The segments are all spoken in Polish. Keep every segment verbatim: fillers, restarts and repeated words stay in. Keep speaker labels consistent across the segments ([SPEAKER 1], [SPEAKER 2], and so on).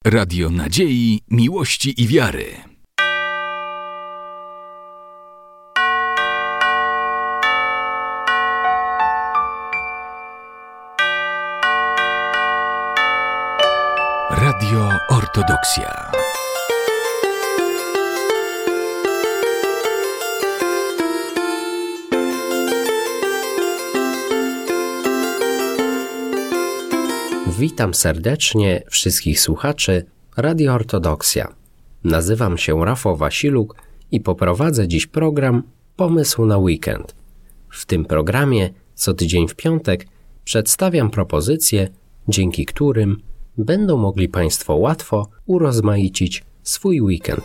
[SPEAKER 1] Radio nadziei, miłości i wiary. Radio Ortodoksja.
[SPEAKER 2] Witam serdecznie wszystkich słuchaczy Radio Ortodoksja. Nazywam się Rafał Wasiluk i poprowadzę dziś program Pomysł na weekend. W tym programie co tydzień w piątek przedstawiam propozycje, dzięki którym będą mogli Państwo łatwo urozmaicić swój weekend.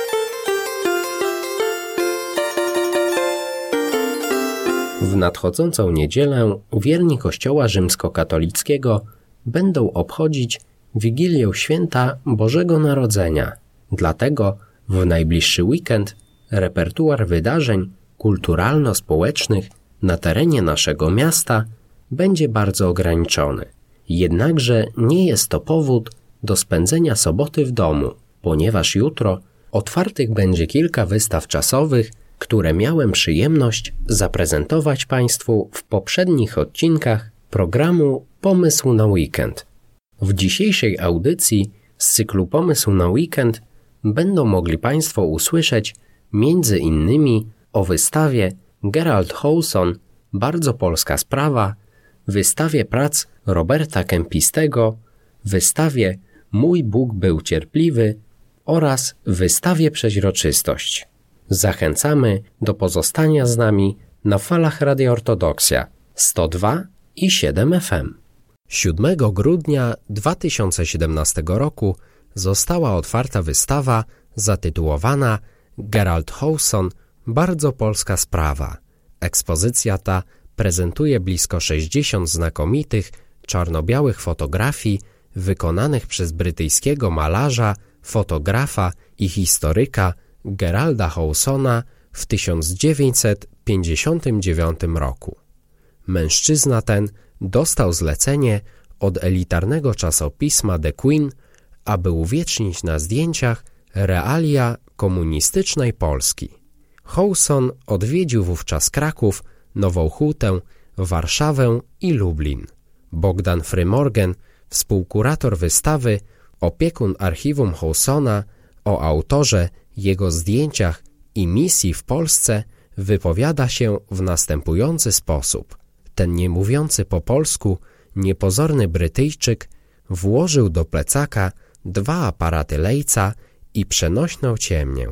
[SPEAKER 2] W nadchodzącą niedzielę wierni Kościoła rzymskokatolickiego będą obchodzić Wigilię Święta Bożego Narodzenia. Dlatego w najbliższy weekend repertuar wydarzeń kulturalno-społecznych na terenie naszego miasta będzie bardzo ograniczony. Jednakże nie jest to powód do spędzenia soboty w domu, ponieważ jutro otwartych będzie kilka wystaw czasowych, które miałem przyjemność zaprezentować Państwu w poprzednich odcinkach programu Pomysł na weekend. W dzisiejszej audycji z cyklu Pomysł na weekend będą mogli Państwo usłyszeć między innymi o wystawie Gerald Howson Bardzo polska sprawa, wystawie prac Roberta Kempistego, wystawie Mój Bóg był cierpliwy oraz wystawie Przeźroczystość. Zachęcamy do pozostania z nami na falach Radia Ortodoksja sto dwa i siedem F M. siódmego grudnia dwa tysiące siedemnastego roku została otwarta wystawa zatytułowana Gerald Howson Bardzo polska sprawa. Ekspozycja ta prezentuje blisko sześćdziesiąt znakomitych, czarno-białych fotografii wykonanych przez brytyjskiego malarza, fotografa i historyka Geralda Howsona w tysiąc dziewięćset pięćdziesiątym dziewiątym roku. Mężczyzna ten dostał zlecenie od elitarnego czasopisma The Queen, aby uwiecznić na zdjęciach realia komunistycznej Polski. Howson odwiedził wówczas Kraków, Nową Hutę, Warszawę i Lublin. Bogdan Frymorgan, współkurator wystawy, opiekun archiwum Howsona, o autorze, jego zdjęciach i misji w Polsce wypowiada się w następujący sposób. Ten nie mówiący po polsku, niepozorny Brytyjczyk włożył do plecaka dwa aparaty Leica i przenośną ciemnię.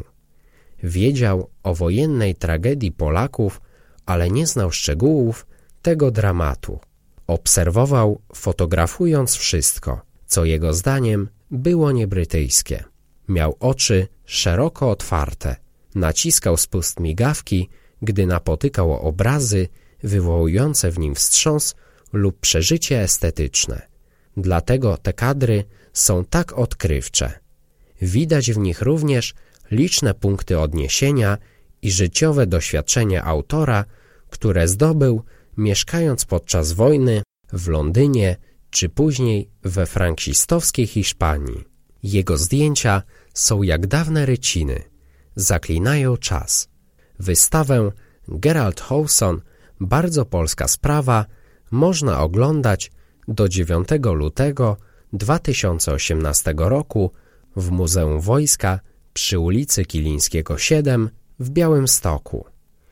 [SPEAKER 2] Wiedział o wojennej tragedii Polaków, ale nie znał szczegółów tego dramatu. Obserwował, fotografując wszystko, co jego zdaniem było niebrytyjskie. Miał oczy szeroko otwarte, naciskał spust migawki, gdy napotykał obrazy wywołujące w nim wstrząs lub przeżycie estetyczne. Dlatego te kadry są tak odkrywcze. Widać w nich również liczne punkty odniesienia i życiowe doświadczenie autora, które zdobył mieszkając podczas wojny w Londynie czy później we franksistowskiej Hiszpanii. Jego zdjęcia są jak dawne ryciny, zaklinają czas. Wystawę Gerald Howson Bardzo polska sprawa można oglądać do dziewiątego lutego dwa tysiące osiemnastego roku w Muzeum Wojska przy ulicy Kilińskiego siedem w Białymstoku.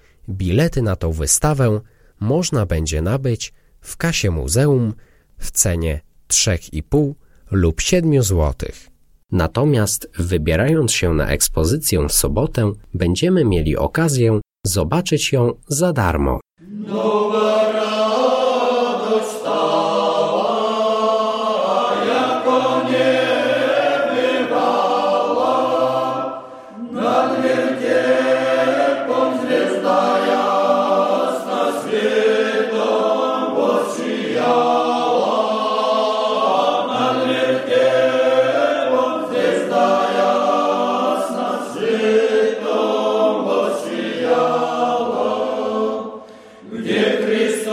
[SPEAKER 2] Bilety na tą wystawę można będzie nabyć w kasie muzeum w cenie trzy i pół lub siedem złotych. Natomiast wybierając się na ekspozycję w sobotę, będziemy mieli okazję zobaczyć ją za darmo.
[SPEAKER 3] Nowa radość stała, jako niebywała, nad wielkiego gwiazda jasna świetą posijała, nad wielkiego gwiazda jasna świetą posijała. Gdzie Chrystus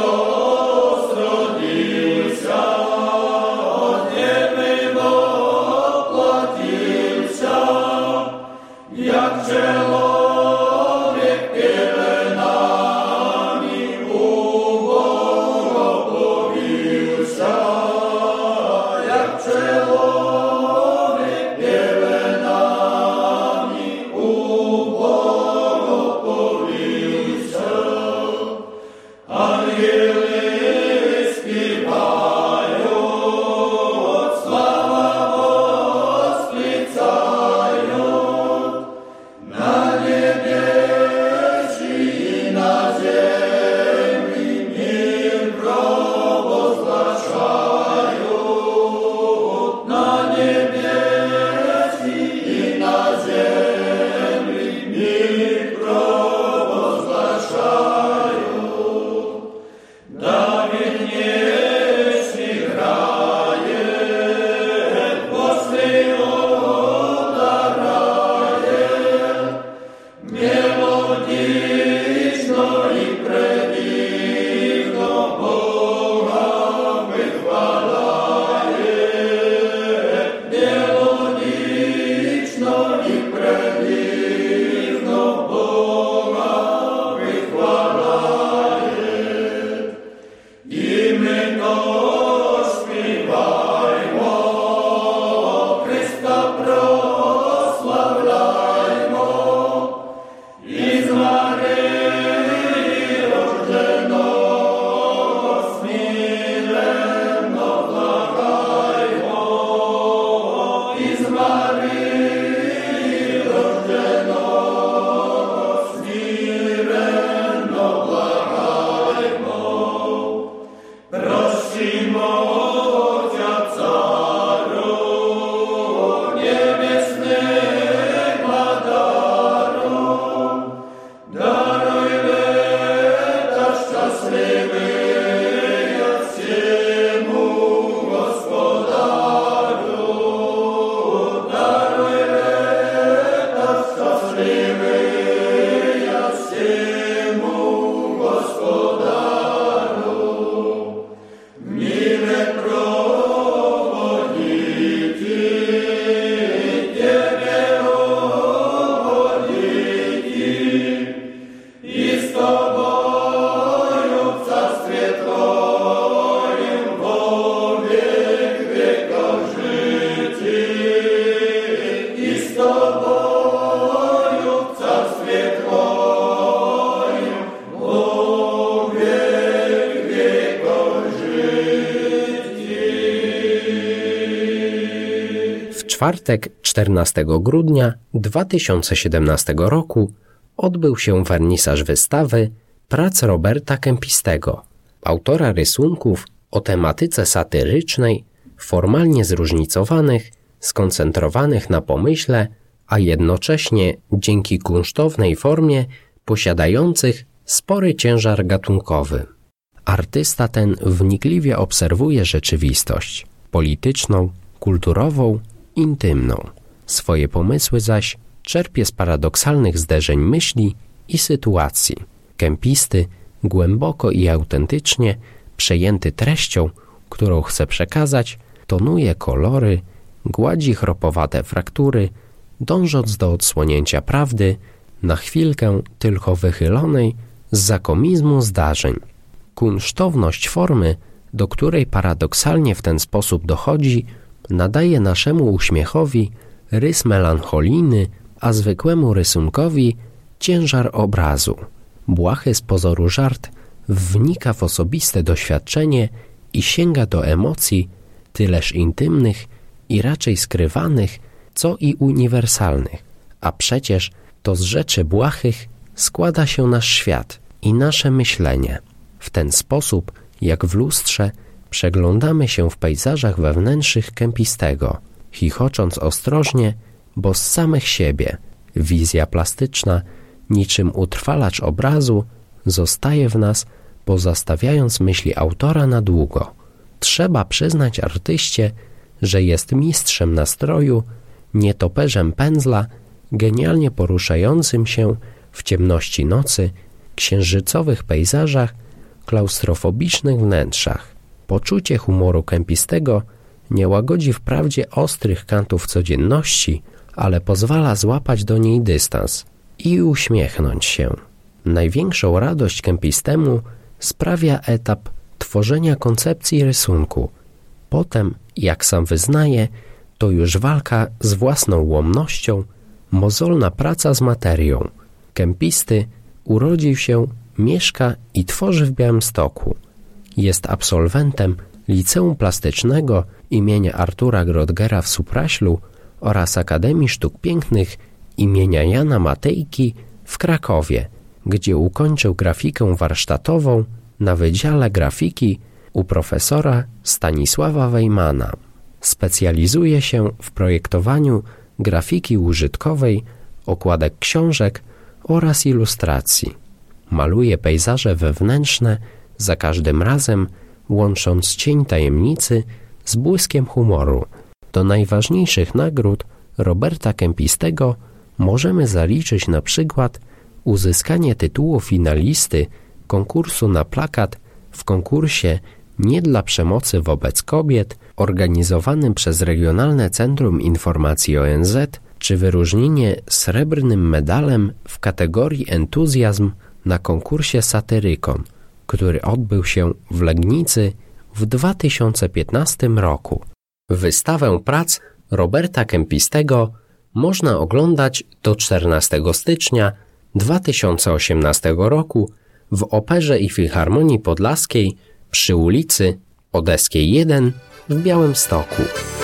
[SPEAKER 2] czwartek, czternastego grudnia dwa tysiące siedemnastego roku odbył się wernisaż wystawy prac Roberta Kempistego, autora rysunków o tematyce satyrycznej, formalnie zróżnicowanych, skoncentrowanych na pomyśle, a jednocześnie dzięki kunsztownej formie posiadających spory ciężar gatunkowy. Artysta ten wnikliwie obserwuje rzeczywistość polityczną, kulturową, intymną. Swoje pomysły zaś czerpie z paradoksalnych zderzeń myśli i sytuacji. Kempisty, głęboko i autentycznie przejęty treścią, którą chce przekazać, tonuje kolory, gładzi chropowate fraktury, dążąc do odsłonięcia prawdy, na chwilkę tylko wychylonej zza komizmu zdarzeń. Kunsztowność formy, do której paradoksalnie w ten sposób dochodzi, nadaje naszemu uśmiechowi rys melancholijny, a zwykłemu rysunkowi ciężar obrazu. Błahy z pozoru żart wnika w osobiste doświadczenie i sięga do emocji tyleż intymnych i raczej skrywanych, co i uniwersalnych, a przecież to z rzeczy błahych składa się nasz świat i nasze myślenie. W ten sposób, jak w lustrze, przeglądamy się w pejzażach wewnętrznych Kempistego, chichocząc ostrożnie, bo z samych siebie wizja plastyczna, niczym utrwalacz obrazu, zostaje w nas, pozostawiając myśli autora na długo. Trzeba przyznać artyście, że jest mistrzem nastroju, nietoperzem pędzla, genialnie poruszającym się w ciemności nocy, księżycowych pejzażach, klaustrofobicznych wnętrzach. Poczucie humoru Kempistego nie łagodzi wprawdzie ostrych kantów codzienności, ale pozwala złapać do niej dystans i uśmiechnąć się. Największą radość Kempistemu sprawia etap tworzenia koncepcji rysunku. Potem, jak sam wyznaje, to już walka z własną łomnością, mozolna praca z materią. Kempisty urodził się, mieszka i tworzy w Białymstoku. Jest absolwentem Liceum Plastycznego imienia Artura Grodgera w Supraślu oraz Akademii Sztuk Pięknych imienia Jana Matejki w Krakowie, gdzie ukończył grafikę warsztatową na Wydziale Grafiki u profesora Stanisława Wejmana. Specjalizuje się w projektowaniu grafiki użytkowej, okładek książek oraz ilustracji. Maluje pejzaże wewnętrzne, za każdym razem łącząc cień tajemnicy z błyskiem humoru. Do najważniejszych nagród Roberta Kempistego możemy zaliczyć na przykład uzyskanie tytułu finalisty konkursu na plakat w konkursie Nie dla przemocy wobec kobiet organizowanym przez Regionalne Centrum Informacji O N Z, czy wyróżnienie srebrnym medalem w kategorii entuzjazm na konkursie Satyrykon, który odbył się w Legnicy w dwa tysiące piętnastym roku. Wystawę prac Roberta Kempistego można oglądać do czternastego stycznia dwa tysiące osiemnastego roku w Operze i Filharmonii Podlaskiej przy ulicy Odeskiej jeden w Białymstoku.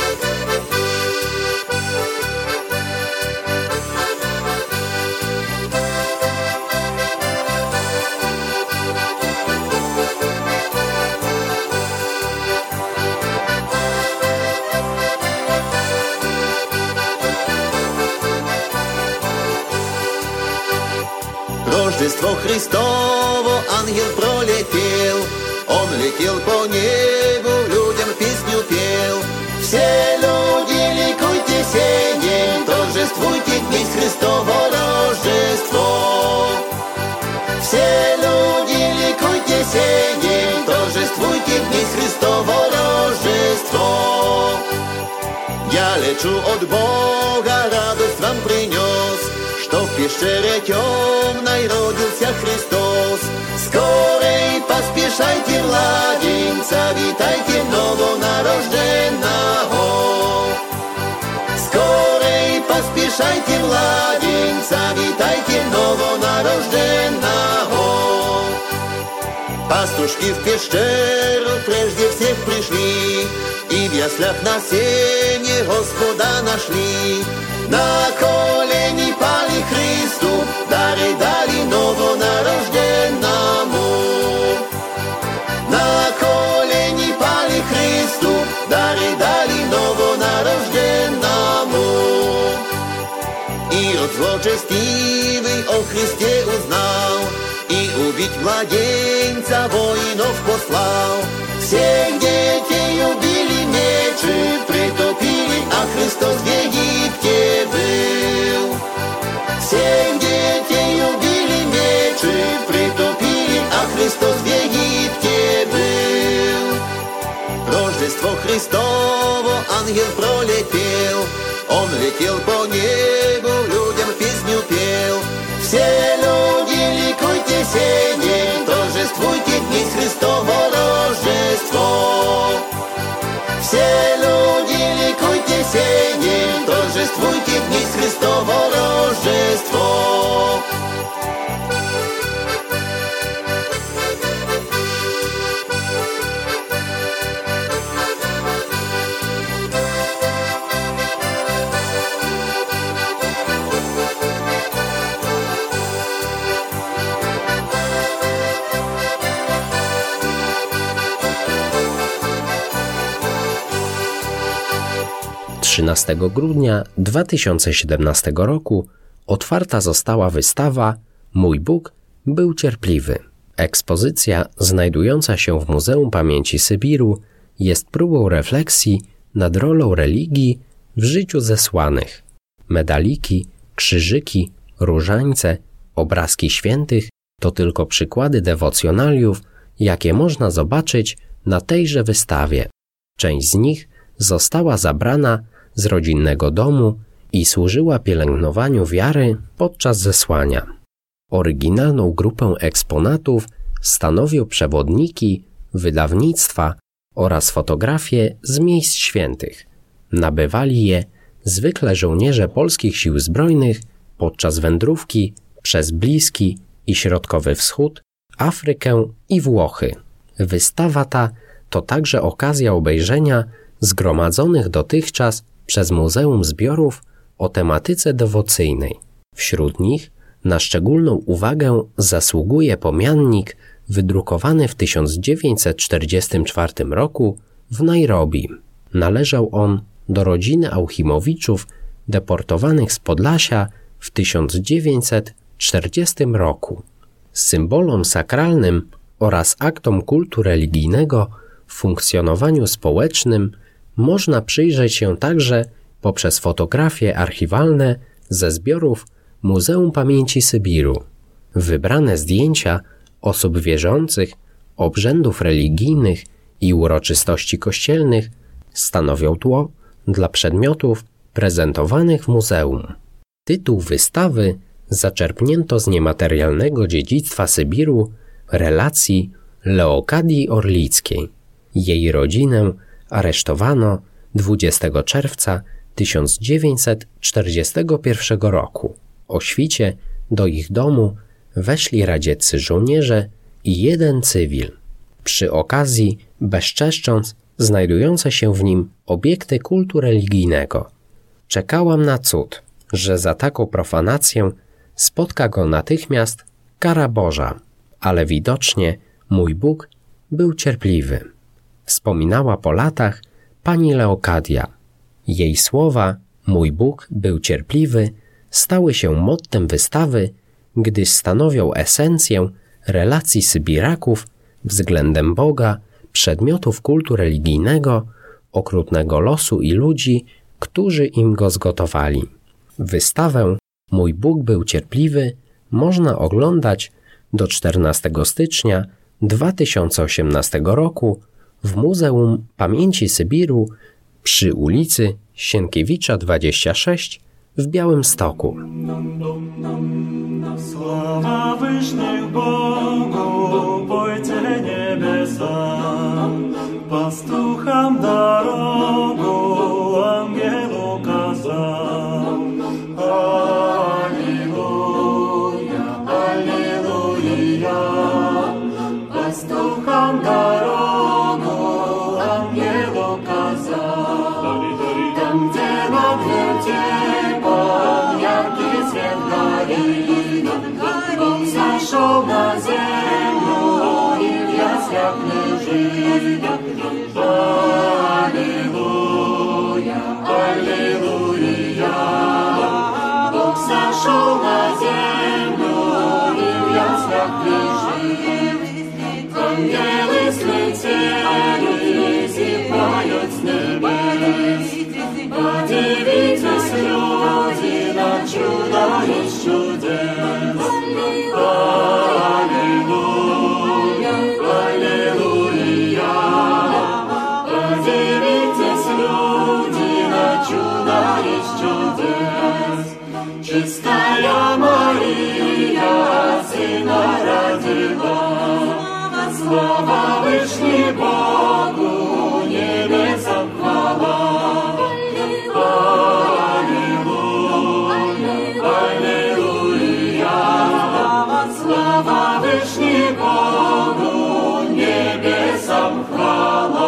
[SPEAKER 4] Рождество Христово, ангел пролетел, он летел по небу, людям песню пел. Все люди ликуйте сей день, торжествуйте днесь Христово Рождество. Все люди ликуйте сей день, торжествуйте днесь Христово Рождество. Я лечу от Бога, радость вам принес, что в пещере темной родился Христос. Скорей поспешайте, младенца, витайте новонарожденного. Скорей поспешайте, младенца, витайте новонарожденного. Пастушки в пещеру прежде всех пришли, и в яслях на сене Господа нашли. На колени пали Христу, дары дали новонарожденному. На колени пали Христу, дары дали новонарожденному. И от злочестивый о Христе узнал, и убить младенца воинов послал. Всех детей убили мечи, притопили, а Христос в Египте был. Всех детей убили мечи, притопили, а Христос в Египте был. Рождество Христово ангел пролетел, он летел по небу, людям песню пел. Все люди, ликуйте сей день, торжествуйте дни Христово Рождество. Все люди, ликуйте сей день, торжествуйте дни Христово Рождество.
[SPEAKER 2] trzynastego grudnia dwa tysiące siedemnastego roku otwarta została wystawa Mój Bóg był cierpliwy. Ekspozycja znajdująca się w Muzeum Pamięci Sybiru jest próbą refleksji nad rolą religii w życiu zesłanych. Medaliki, krzyżyki, różańce, obrazki świętych to tylko przykłady dewocjonaliów, jakie można zobaczyć na tejże wystawie. Część z nich została zabrana z rodzinnego domu i służyła pielęgnowaniu wiary podczas zesłania. Oryginalną grupę eksponatów stanowią przewodniki, wydawnictwa oraz fotografie z miejsc świętych. Nabywali je zwykle żołnierze polskich sił zbrojnych podczas wędrówki przez Bliski i Środkowy Wschód, Afrykę i Włochy. Wystawa ta to także okazja obejrzenia zgromadzonych dotychczas przez Muzeum Zbiorów o tematyce dewocyjnej. Wśród nich na szczególną uwagę zasługuje pomiannik wydrukowany w tysiąc dziewięćset czterdziestym czwartym roku w Nairobi. Należał on do rodziny Auchimowiczów deportowanych z Podlasia w tysiąc dziewięćset czterdziestym roku. Symbolom sakralnym oraz aktom kultu religijnego w funkcjonowaniu społecznym można przyjrzeć się także poprzez fotografie archiwalne ze zbiorów Muzeum Pamięci Sybiru. Wybrane zdjęcia osób wierzących, obrzędów religijnych i uroczystości kościelnych stanowią tło dla przedmiotów prezentowanych w muzeum. Tytuł wystawy zaczerpnięto z niematerialnego dziedzictwa Sybiru relacji Leokadii Orlickiej. Jej rodzinę aresztowano dwudziestego czerwca tysiąc dziewięćset czterdziestego pierwszego roku. O świcie do ich domu weszli radzieccy żołnierze i jeden cywil. Przy okazji bezczeszcząc znajdujące się w nim obiekty kultu religijnego. Czekałam na cud, że za taką profanację spotka go natychmiast kara Boża, ale widocznie mój Bóg był cierpliwy. Wspominała po latach pani Leokadia. Jej słowa mój Bóg był cierpliwy stały się mottem wystawy, gdyż stanowią esencję relacji Sybiraków względem Boga, przedmiotów kultu religijnego, okrutnego losu i ludzi, którzy im go zgotowali. Wystawę Mój Bóg był cierpliwy można oglądać do czternastego stycznia dwa tysiące osiemnastego roku w Muzeum Pamięci Sybiru przy ulicy Sienkiewicza dwadzieścia sześć w Białymstoku.
[SPEAKER 5] Sława wyżnych Bogu, pojcie niebesa, pastucham drogu, angielu kazał. Alleluja, alleluja, pastucham drogu, angielu kazał. jak wieża. Alleluja, alleluja. Bóg zaszł na ziemię i w jasnach wyżył. Angiely zlecieli, zipając niebies. Podziwicie ludzi na cuda jest cudes. Alleluja, alleluja. Podziwicie ludzi na cuda jest cudes. Czystая Maria, Syna radziła. Sława wyszli Bogu, niebiesam chwała. Alleluja, alleluja. Sława wyszli Bogu, niebiesam chwała.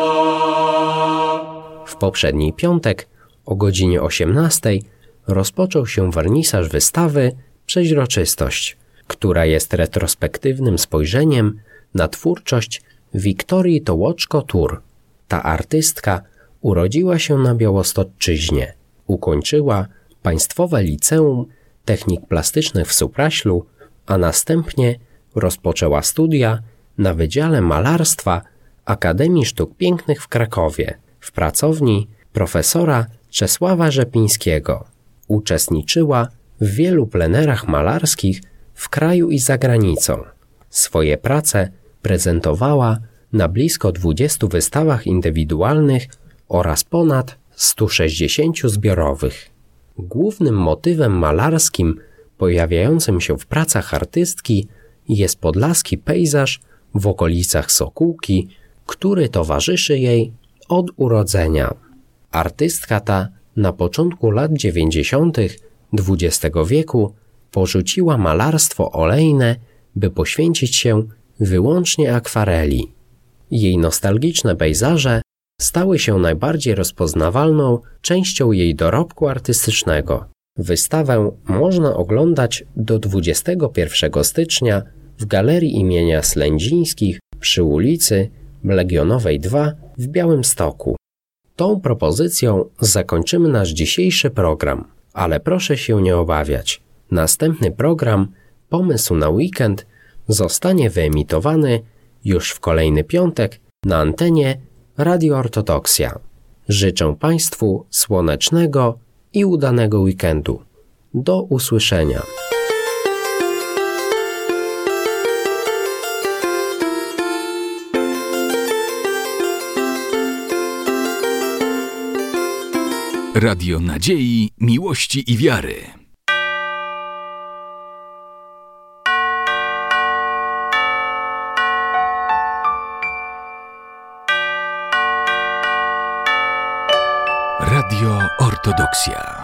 [SPEAKER 2] W poprzedni piątek o godzinie osiemnastej rozpoczął się wernisaż wystawy Przeźroczystość, która jest retrospektywnym spojrzeniem na twórczość Wiktorii Tołoczko-Tur. Ta artystka urodziła się na Białostoczyźnie, ukończyła Państwowe Liceum Technik Plastycznych w Supraślu, a następnie rozpoczęła studia na Wydziale Malarstwa Akademii Sztuk Pięknych w Krakowie w pracowni profesora Czesława Rzepińskiego. Uczestniczyła w wielu plenerach malarskich w kraju i za granicą. Swoje prace prezentowała na blisko dwudziestu wystawach indywidualnych oraz ponad stu sześćdziesięciu zbiorowych. Głównym motywem malarskim pojawiającym się w pracach artystki jest podlaski pejzaż w okolicach Sokółki, który towarzyszy jej od urodzenia. Artystka ta na początku lat dziewięćdziesiątych dwudziestego wieku porzuciła malarstwo olejne, by poświęcić się wyłącznie akwareli. Jej nostalgiczne pejzaże stały się najbardziej rozpoznawalną częścią jej dorobku artystycznego. Wystawę można oglądać do dwudziestego pierwszego stycznia w Galerii imienia Slędzińskich przy ulicy Legionowej dwa w Białymstoku. Tą propozycją zakończymy nasz dzisiejszy program, ale proszę się nie obawiać. Następny program, Pomysł na weekend, zostanie wyemitowany już w kolejny piątek na antenie Radio Ortodoksja. Życzę Państwu słonecznego i udanego weekendu. Do usłyszenia.
[SPEAKER 1] Radio Nadziei, Miłości i Wiary. Radio Ortodoksja.